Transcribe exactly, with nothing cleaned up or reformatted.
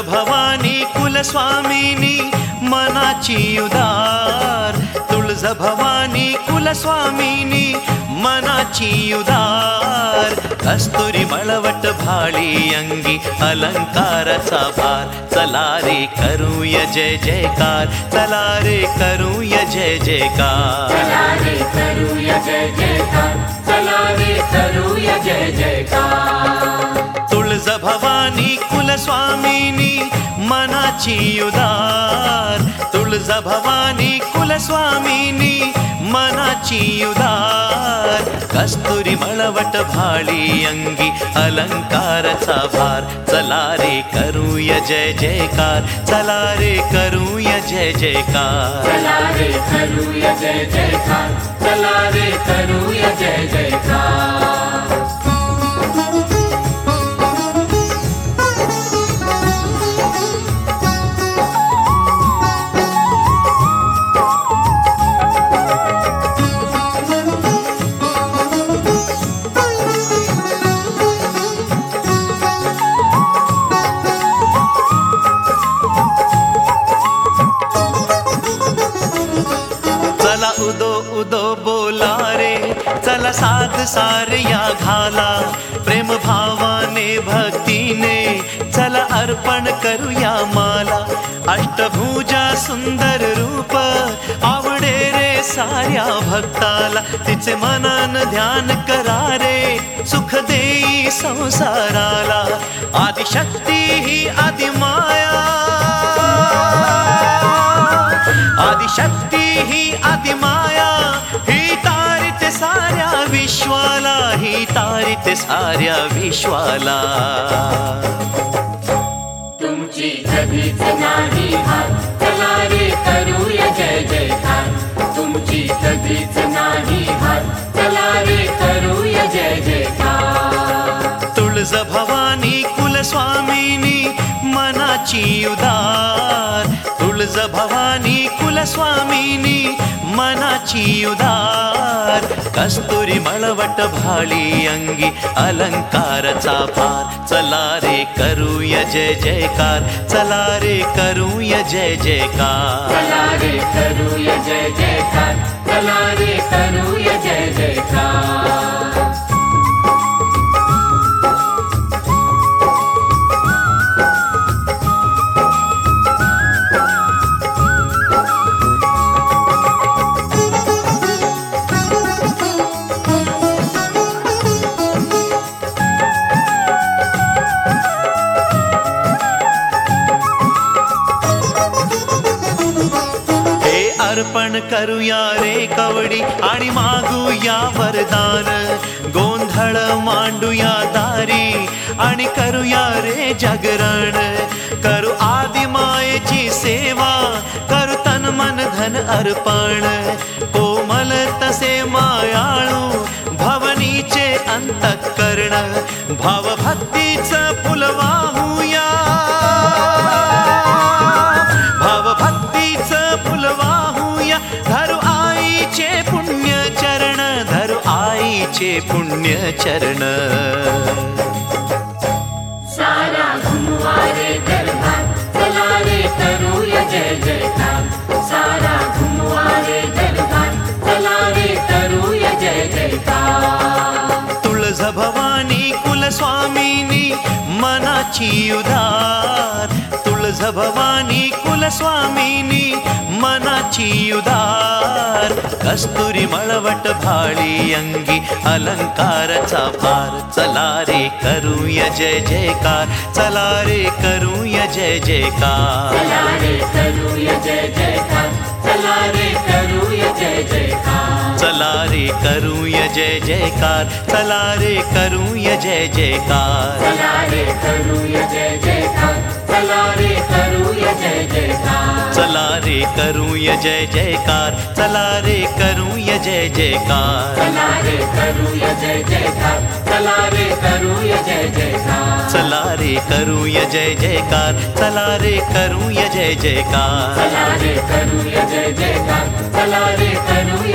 तुळजाभवानी कुलस्वामिनी मनाची उदार, तुळजाभवानी कुलस्वामिनी मनाची उदार. कस्तुरी मळवट भाळी अंगी अलंकाराचा भार. चला रे करूया जय जयकार, चला रे करूया जय जयकार, चला रे करूया जय जयकार, चला रे करूया जय जयकार. तुळजाभवानी कुलस्वामिनी मनाची उदार, तुळजाभवानी कुलस्वामिनी मनाची उदार. कस्तुरी मळवट भाळी अंगी अलंकाराचा भार. चला रे करूया जय जयकार, चला रे करूया जय जयकार, चला रे करूया जय जयकार, चला रे करूया जय जयकार. उदो उदो बोला रे, चला साथ सारया घाला. प्रेम भावाने भक्तीने चला अर्पण करूया माला. अष्टभुजा सुंदर रूप आवडे रे साऱ्या भक्ताला. तिचे मनन ध्यान करा रे, सुख देई संसाराला. आदिशक्ती ही आदिमाया, आदिशक्ती ही आदिमाया, ही तारित साऱ्या विश्वाला, ही तारित साऱ्या विश्वाला. तुमची कधीच नाही हार, चला रे करूया जय जयकार. तुमची कधीच नाही हार, चला रे करूया जय जयकार. तुळजाभवानी कुलस्वामिनी मनाची उदार, तुळजाभवानी कुलस्वामिनी मनाची उदार. कस्तुरी मळवट भाळी अंगी अलंकाराचा भार. चला रे करूया जय जयकार, चला रे करूया जय जयकार, चला रे करूया जय जयकार, चला रे करूया जय जयकार. अर्पण करूया रे कवडी आणि मागूया वरदान. गोंधळ मांडूया दारी आणि करूया रे जागरण. करू आदिमायेची सेवा, करू तन मन धन अर्पण. कोमल तसे मायाळू भवनीचे अंतःकरण. भावभक्तीचं फुल वाहूया, भावभक्तीचं फुल वाहूया. धरू आईचे पुण्य चरण, धरू आईचे पुण्य चरण. सारा घुमवारे दरबार, चला रे करूया जय जयकार. सारा घुमवारे दरबार, चला रे करूया जय जयकार. तुळजाभवानी कुलस्वामिनी मनाची उदार, तुळजाभवानी कुलस्वामिनी मनाची उदार. कस्तुरी मळवट भाळी अंगी अलंकाराचा भार. चला रे करूया जय जयकार, चला रे करूया जय जयकार, चला रे करूया जय जयकार, चला रे करूया जय जयकार. चला रे करूया जय जयकार, चला रे करूया जय जयकार, चला रे करूया जय जयकार, चला रे करूया जय जयकार. चला रे करूया जय जयकार, चला रे करूया जय जयकार, चला रे करूया जय जयकार, चला रे करूया जय जयकार. चला रे करूया जय जयकार, चला रे करूया जय जयकार, चला रे करूया जय जयकार, चला रे करूया